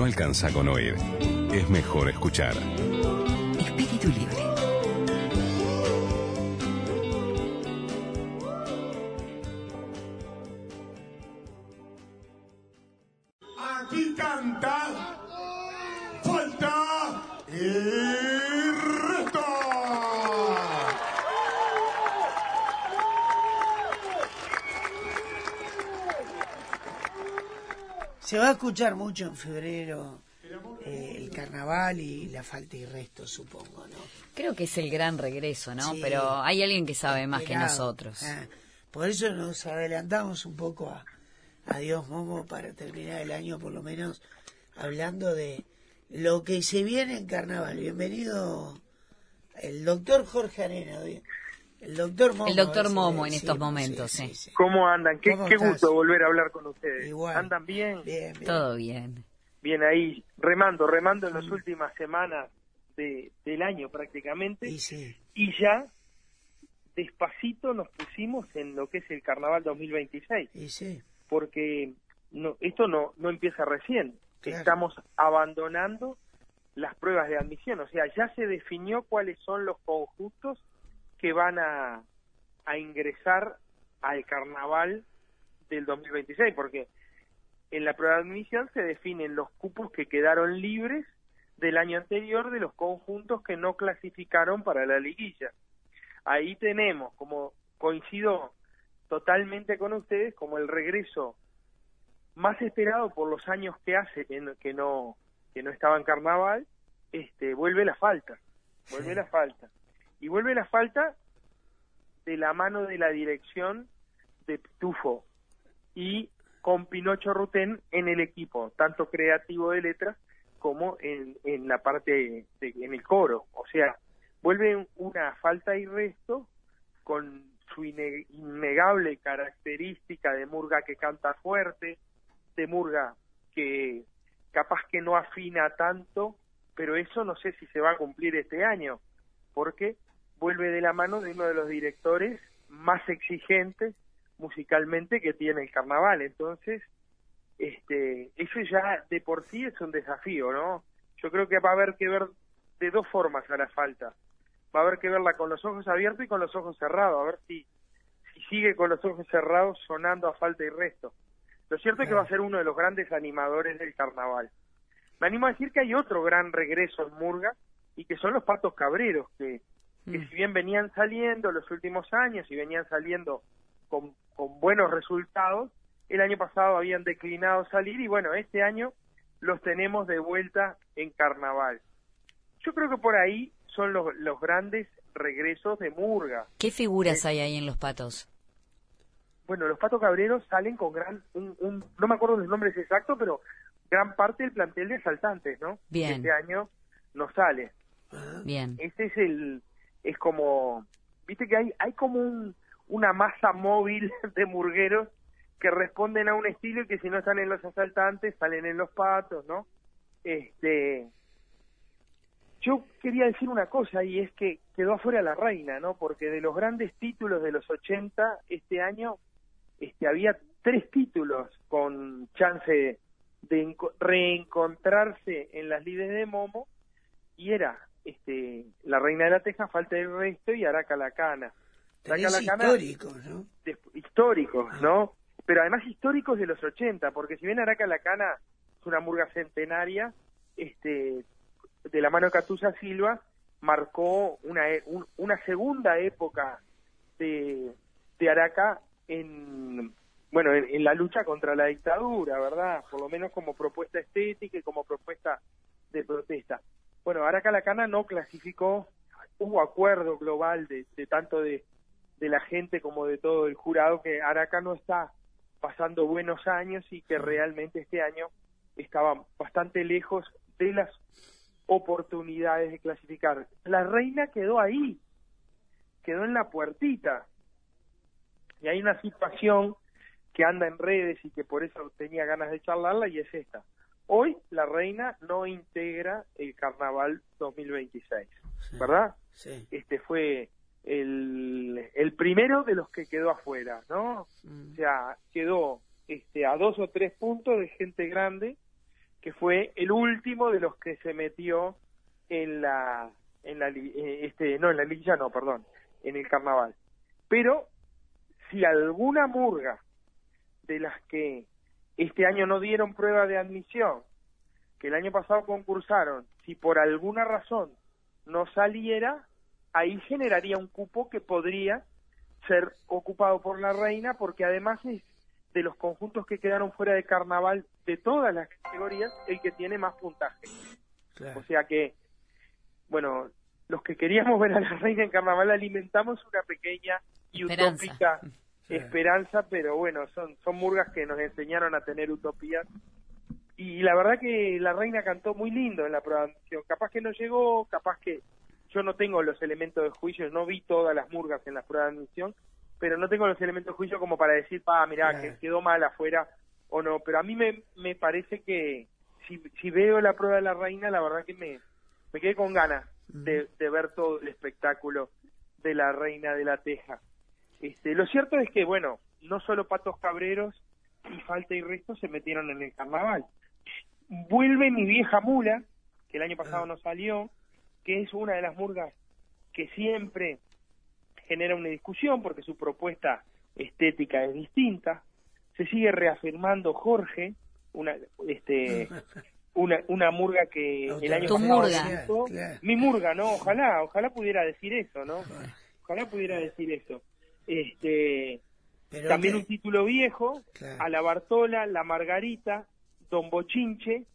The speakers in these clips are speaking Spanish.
no alcanza con oír. Es mejor escuchar. Espíritu Libre. Aquí canta Falta y Resto. Se va a escuchar mucho en febrero el carnaval y la falta y resto, supongo, ¿no? Creo que es el gran regreso, ¿no? Sí. Pero hay alguien que sabe más que Esperado. nosotros. Por eso nos adelantamos un poco a Dios Momo para terminar el año, por lo menos, hablando de lo que se viene en carnaval. Bienvenido el doctor Jorge Arena, el doctor Momo. El doctor Momo en sí, estos momentos, sí. ¿Cómo andan? Qué ¿Cómo gusto estás? volver a hablar con ustedes. Igual. ¿Andan bien? Bien. Todo bien. Bien ahí, remando en las últimas semanas del año prácticamente. Y ya despacito nos pusimos en lo que es el Carnaval 2026. Porque esto no empieza recién. Claro. Estamos abandonando las pruebas de admisión. O sea, ya se definió cuáles son los conjuntos que van a ingresar al Carnaval del 2026, porque en la prueba de admisión se definen los cupos que quedaron libres del año anterior de los conjuntos que no clasificaron para la liguilla. Ahí tenemos, como coincido totalmente con ustedes, como el regreso más esperado por los años que hace que no estaba en carnaval, vuelve la falta. Y vuelve la falta de la mano de la dirección de Tufo y con Pinocho Rutén en el equipo, tanto creativo de letras como en la parte en el coro. O sea, vuelve una falta y resto con su innegable característica de murga que canta fuerte, de murga que capaz que no afina tanto, pero eso no sé si se va a cumplir este año, porque vuelve de la mano de uno de los directores más exigentes musicalmente que tiene el carnaval. Entonces, eso ya de por sí es un desafío, ¿no? Yo creo que va a haber que ver de dos formas a la falta. Va a haber que verla con los ojos abiertos y con los ojos cerrados, a ver si sigue con los ojos cerrados sonando a falta y resto. Lo cierto es que va a ser uno de los grandes animadores del carnaval. Me animo a decir que hay otro gran regreso en murga, y que son los Patos Cabreros, que si bien venían saliendo los últimos años y venían saliendo con buenos resultados, el año pasado habían declinado salir y bueno, este año los tenemos de vuelta en carnaval. Yo creo que por ahí son los grandes regresos de murga. ¿Qué figuras hay ahí en los Patos? Bueno, los Patos Cabreros salen con no me acuerdo los nombres exactos, pero gran parte del plantel de asaltantes, ¿no? Bien. Este año no sale. Bien. Este es como, viste que hay como una masa móvil de murgueros que responden a un estilo y que si no están en los asaltantes, salen en los Patos, ¿no? Yo quería decir una cosa, y es que quedó afuera la reina, ¿no? Porque de los grandes títulos de los 80, este año, había 3 títulos con chance de reencontrarse en las lides de Momo, y era La Reina de la Teja, Falta de Resto y Araca la Cana. Históricos, ¿no? Históricos, ¿no? Pero además históricos de los 80, porque si bien Araca la Cana es una murga centenaria, de la mano de Catusa Silva, marcó una segunda época de Araca en la lucha contra la dictadura, ¿verdad? Por lo menos como propuesta estética y como propuesta de protesta. Bueno, Araca la Cana no clasificó, hubo acuerdo global de tanto de la gente como de todo el jurado que Araca no está pasando buenos años y que realmente este año estaba bastante lejos de las oportunidades de clasificar. La Reina quedó ahí, quedó en la puertita, y hay una situación que anda en redes y que por eso tenía ganas de charlarla, y es esta. Hoy la Reina no integra el Carnaval 2026, ¿verdad? Sí. Este fue el primero de los que quedó afuera, ¿no? O sea, quedó a 2 o 3 puntos de gente grande que fue el último de los que se metió en en la liguilla no, perdón, en el carnaval. Pero si alguna murga de las que este año no dieron prueba de admisión, que el año pasado concursaron, si por alguna razón no saliera, ahí generaría un cupo que podría ser ocupado por la reina, porque además es de los conjuntos que quedaron fuera de carnaval de todas las categorías el que tiene más puntaje. Claro. O sea que, bueno, los que queríamos ver a la reina en carnaval alimentamos una pequeña y utópica esperanza, pero bueno, son murgas que nos enseñaron a tener utopías. Y la verdad que la reina cantó muy lindo en la prueba de admisión. Capaz que no llegó, capaz que yo no tengo los elementos de juicio, no vi todas las murgas en la prueba de admisión, pero no tengo los elementos de juicio como para decir, mirá, que quedó mal afuera o no. Pero a mí me parece que si veo la prueba de la reina, la verdad que me quedé con ganas de ver todo el espectáculo de la reina de la Teja. Lo cierto es que, bueno, no solo Patos Cabreros y Falta y Resto se metieron en el carnaval. Vuelve Mi Vieja Mula, que el año pasado no salió, que es una de las murgas que siempre genera una discusión porque su propuesta estética es distinta. Se sigue reafirmando Jorge, una murga que el año pasado... Mi murga, ¿no? Ojalá pudiera decir eso, ¿no? Ojalá pudiera decir eso. También un título viejo, a la Bartola, la Margarita, Don Bochinche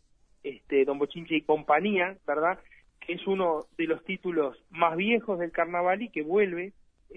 y compañía, ¿verdad? Que es uno de los títulos más viejos del carnaval y que vuelve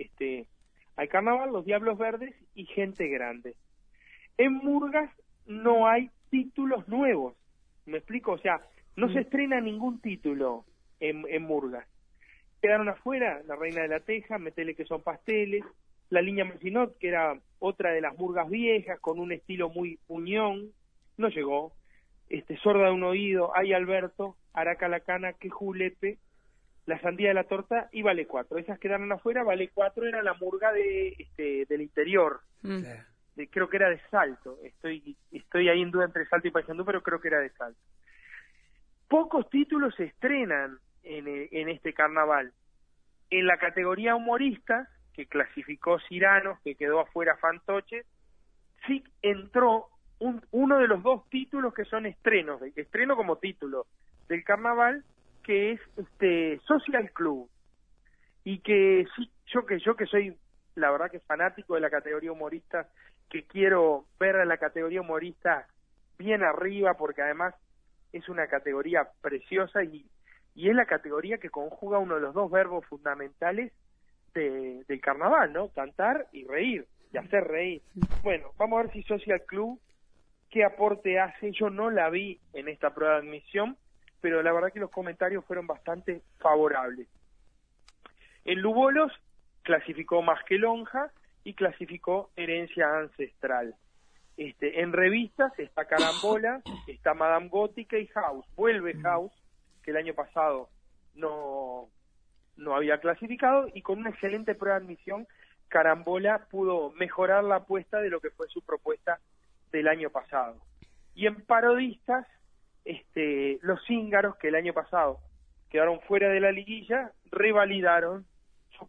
al carnaval, Los Diablos Verdes y Gente Grande. En murgas no hay títulos nuevos, ¿me explico? O sea, no se estrena ningún título en murgas. Quedaron afuera La Reina de la Teja, Metele que son pasteles, La Línea Marcinot, que era otra de las murgas viejas, con un estilo muy puñón, no llegó. Sorda de un oído, Ay Alberto, Araca la Cana, Que Julepe, La Sandía de la Torta y Vale 4. Esas quedaron afuera. Vale 4 era la murga del interior. Creo que era de Salto. Estoy ahí en duda entre Salto y Paysandú, pero creo que era de Salto. Pocos títulos se estrenan en este carnaval. En la categoría humoristas, que clasificó Ciranos, que quedó afuera Fantoche, sí entró uno de los dos títulos que son estreno como título del carnaval, que es Social Club, y que sí, yo que soy la verdad que fanático de la categoría humorista, que quiero ver a la categoría humorista bien arriba, porque además es una categoría preciosa y es la categoría que conjuga uno de los dos verbos fundamentales del carnaval, ¿no? Cantar y reír, y hacer reír. Bueno, vamos a ver si Social Club qué aporte hace. Yo no la vi en esta prueba de admisión, pero la verdad que los comentarios fueron bastante favorables. En Lugolos clasificó Más que Lonja y clasificó Herencia Ancestral. En revistas está Carambola, está Madame Gótica y House. Vuelve House, que el año pasado no había clasificado, y con una excelente prueba de admisión Carambola pudo mejorar la apuesta de lo que fue su propuesta del año pasado. Y en parodistas, los Cíngaros, que el año pasado quedaron fuera de la liguilla, revalidaron su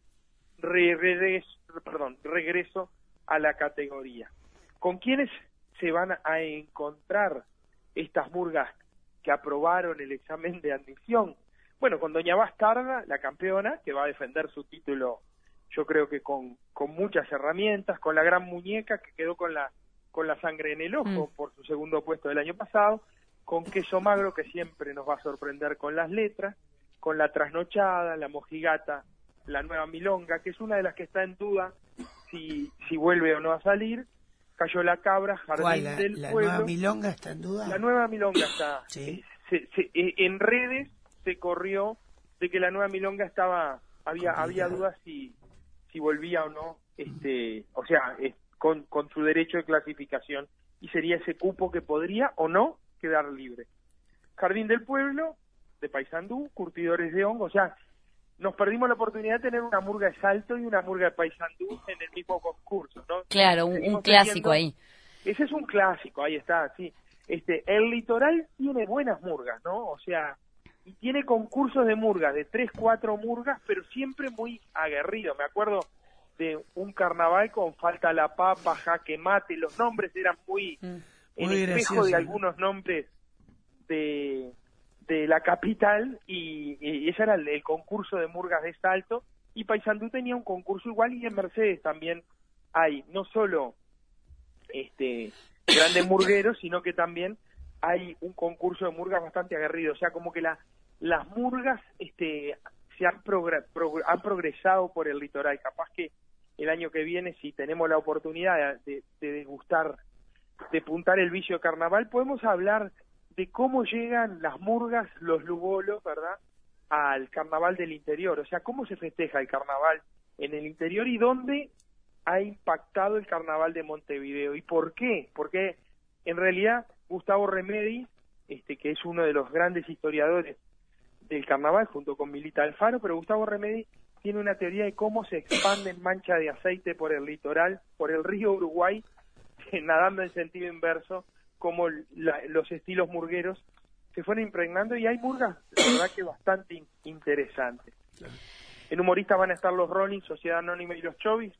regreso a la categoría. ¿Con quiénes se van a encontrar estas murgas que aprobaron el examen de admisión? Bueno, con Doña Bastarda, la campeona, que va a defender su título, yo creo que con muchas herramientas, con la Gran Muñeca, que quedó con la sangre en el ojo por su segundo puesto del año pasado, con Queso Magro, que siempre nos va a sorprender con las letras, con La Trasnochada, La Mojigata, La Nueva Milonga, que es una de las que está en duda si vuelve o no a salir, Cayó la Cabra, Jardín del Pueblo. ¿La Nueva Milonga está en duda? La Nueva Milonga está. ¿Sí? En redes se corrió de que la Nueva Milonga había dudas si volvía o no, o sea, con su derecho de clasificación, y sería ese cupo que podría o no quedar libre. Jardín del Pueblo, de Paysandú, Curtidores de Hongo, o sea, nos perdimos la oportunidad de tener una murga de Salto y una murga de Paysandú en el mismo concurso, ¿no? Claro, un clásico ahí. Ese es un clásico, ahí está, sí. El litoral tiene buenas murgas, ¿no? O sea, y tiene concursos de murgas, de 3, 4 murgas, pero siempre muy aguerrido. Me acuerdo de un carnaval con Falta la Papa, Jaque Mate, los nombres eran muy en espejo gracioso, de algunos nombres de la capital, y ese era el concurso de murgas de Salto, y Paysandú tenía un concurso igual, y en Mercedes también hay no solo grandes murgueros, sino que también hay un concurso de murgas bastante aguerrido. O sea, como que las murgas se han progresado por el litoral. Capaz que el año que viene, si tenemos la oportunidad de degustar, de puntar el vicio de carnaval, podemos hablar de cómo llegan las murgas, los lugolos, ¿verdad?, al carnaval del interior. O sea, cómo se festeja el carnaval en el interior y dónde ha impactado el carnaval de Montevideo. ¿Y por qué? Porque en realidad Gustavo Remedi, que es uno de los grandes historiadores del carnaval, junto con Milita Alfaro, pero Gustavo Remedi tiene una teoría de cómo se expanden manchas de aceite por el litoral, por el río Uruguay, nadando en sentido inverso, como los estilos murgueros se fueron impregnando, y hay murgas, la verdad, que bastante interesantes. Claro. En humoristas van a estar los Rolling, Sociedad Anónima y los Chovis.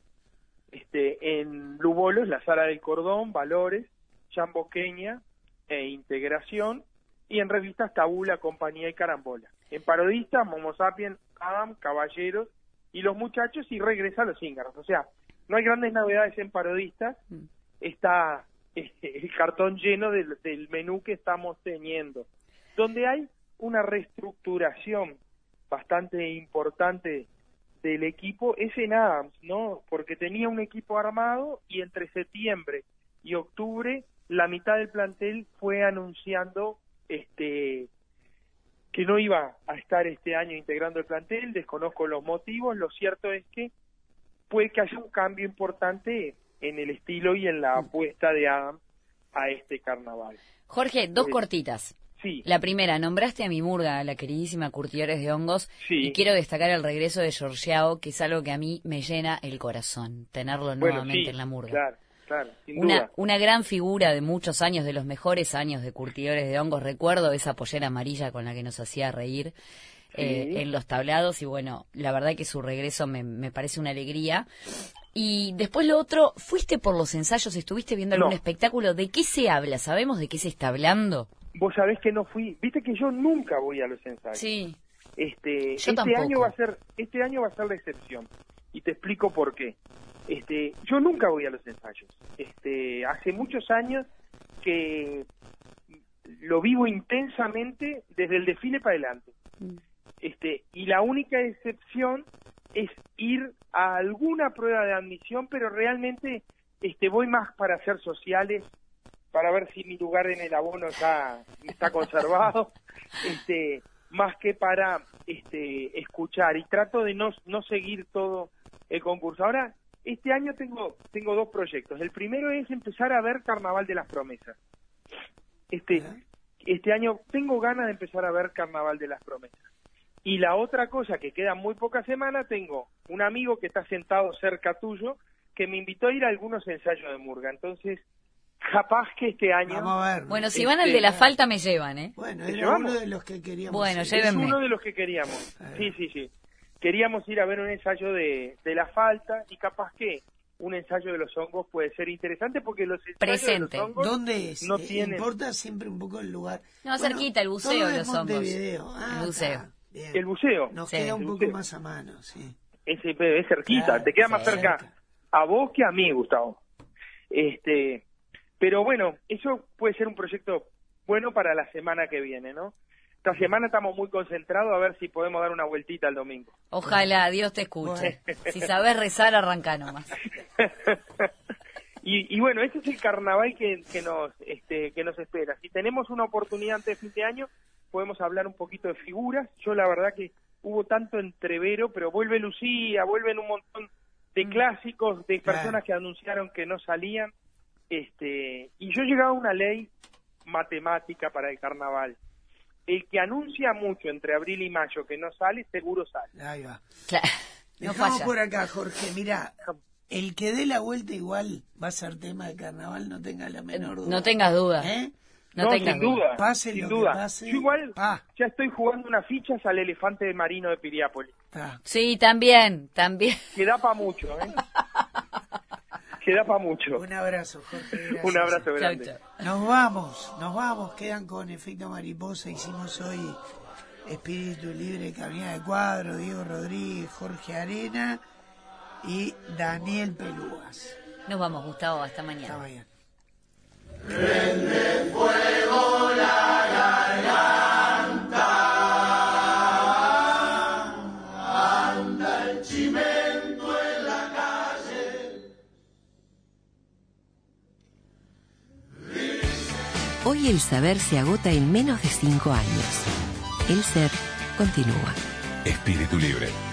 En Lugolos, La Sala del Cordón, Valores, Chamboqueña e Integración, y en revistas Tabula, Compañía y Carambola. En parodistas, Momo Sapien, Adam, Caballeros y Los Muchachos, y regresa Los Íngaros. O sea, no hay grandes novedades en parodistas, está el cartón lleno del menú que estamos teniendo, donde hay una reestructuración bastante importante del equipo, es en Adams, ¿no? Porque tenía un equipo armado, y entre septiembre y octubre la mitad del plantel fue anunciando que no iba a estar este año integrando el plantel. Desconozco los motivos. Lo cierto es que puede que haya un cambio importante en el estilo y en la apuesta de Adams a este carnaval. Jorge, dos cortitas. Sí. La primera, nombraste a mi murga, a la queridísima Curtidores de Hongos, sí, y quiero destacar el regreso de Georgiao, que es algo que a mí me llena el corazón, tenerlo nuevamente en la murga. Claro, sin duda. Una gran figura de muchos años, de los mejores años de Curtidores de Hongos. Recuerdo esa pollera amarilla con la que nos hacía reír en los tablados, y bueno, la verdad que su regreso me parece una alegría. Y después lo otro, ¿fuiste por los ensayos? ¿Estuviste viendo algún espectáculo? ¿De qué se habla? ¿Sabemos de qué se está hablando? Vos sabés que no fui. Viste que yo nunca voy a los ensayos. Sí. Este año va a ser la excepción. Y te explico por qué. Yo nunca voy a los ensayos. Hace muchos años que lo vivo intensamente desde el desfile para adelante. Y la única excepción es ir a alguna prueba de admisión, pero realmente voy más para hacer sociales, para ver si mi lugar en el abono está conservado, más que para escuchar, y trato de no seguir todo el concurso. Ahora, este año tengo dos proyectos. El primero es empezar a ver Carnaval de las Promesas. Este año tengo ganas de empezar a ver Carnaval de las Promesas. Y la otra cosa, que queda muy pocas semanas, tengo un amigo que está sentado cerca tuyo, que me invitó a ir a algunos ensayos de murga. Entonces, capaz que este año... Vamos a ver. Bueno, si van al de la falta me llevan, ¿eh? Bueno, era uno de los que queríamos. Bueno, ir. llévenme. Es uno de los que queríamos. Sí. Queríamos ir a ver un ensayo de la falta, y capaz que un ensayo de los hongos puede ser interesante, porque los ensayos de los hongos... ¿Dónde es? No tienen... Importa siempre un poco el lugar. No, cerquita, el buceo de los hongos. El buceo. El buceo. Nos queda un poco más a mano, sí. Es cerquita, claro, te queda más cerca a vos que a mí, Gustavo. Pero bueno, eso puede ser un proyecto bueno para la semana que viene, ¿no? Esta semana estamos muy concentrados a ver si podemos dar una vueltita el domingo. Ojalá, Dios te escuche. Bueno. Si sabés rezar, arranca nomás. y bueno, ese es el carnaval que nos espera. Si tenemos una oportunidad antes de fin de año, podemos hablar un poquito de figuras. Yo la verdad que hubo tanto entrevero, pero vuelve Lucía, vuelven un montón de clásicos, de personas que anunciaron que no salían. Y yo llegaba a una ley matemática para el carnaval. El que anuncia mucho entre abril y mayo que no sale, seguro sale. Ahí va. Claro. Dejamos por acá, Jorge, mirá, El que dé la vuelta igual va a ser tema de carnaval, no tenga la menor duda. No tengas duda. ¿Eh? No tengas sin duda. Pase sin lo duda. que pase. Yo igual Ah. ya estoy jugando unas fichas al elefante marino de Piriápolis. Está. Sí, también. Que da para mucho, ¿eh? Que da para mucho. Un abrazo, Jorge. Gracias. Un abrazo Chau, grande. chau. Nos vamos, quedan con Efecto Mariposa. Hicimos hoy Espíritu Libre, Caminada de Cuadro, Diego Rodríguez, Jorge Arena y Daniel Pelúas. Nos vamos, Gustavo. Hasta mañana. Hasta mañana. Hoy el saber se agota en menos de 5 años. El ser continúa. Espíritu Libre.